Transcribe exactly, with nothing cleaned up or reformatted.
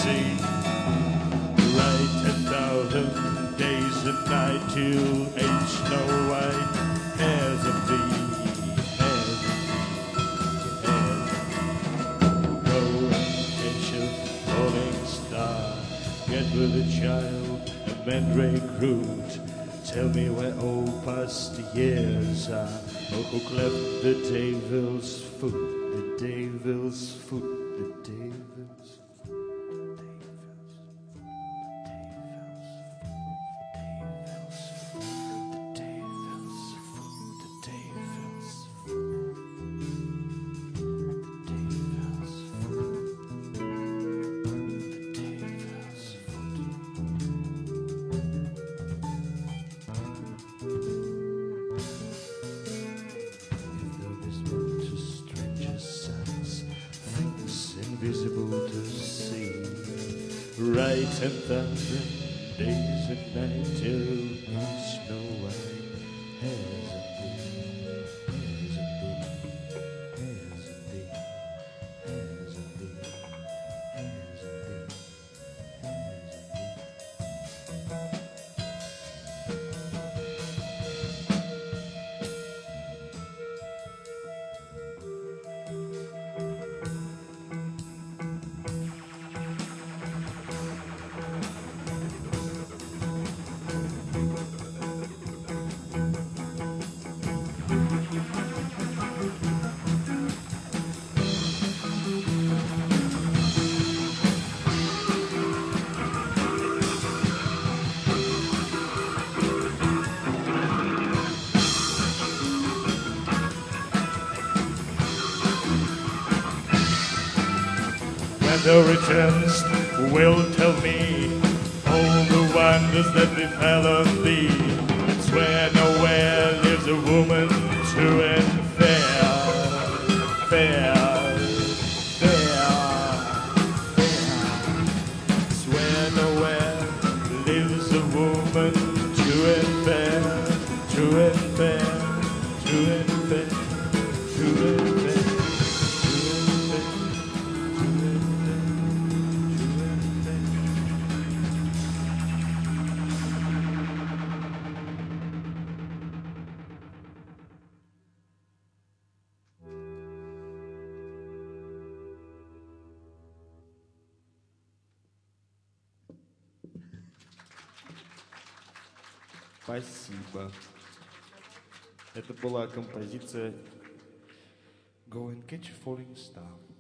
sea. Right ten thousand days and night till age Snow White has of thee, has of thee, has of thee. Go and catch a falling star, get with a child, a mandrake root. Tell me where old past years are, oh, who cleft the devil's foot, the devil's foot, the devil's invisible to see. Right ten thousand days and nights till Snow White has a thee, has a thee, has a thee, has a thee, has a thee, has a thee. When the returns will tell me all the wonders that befell on thee. It's where nowhere lives a woman true and fair, fair, fair, fair. It's where nowhere lives a woman true and fair, true and fair, true and fair, true and fair. Спасибо. Это была композиция Go and Catch a Falling Star.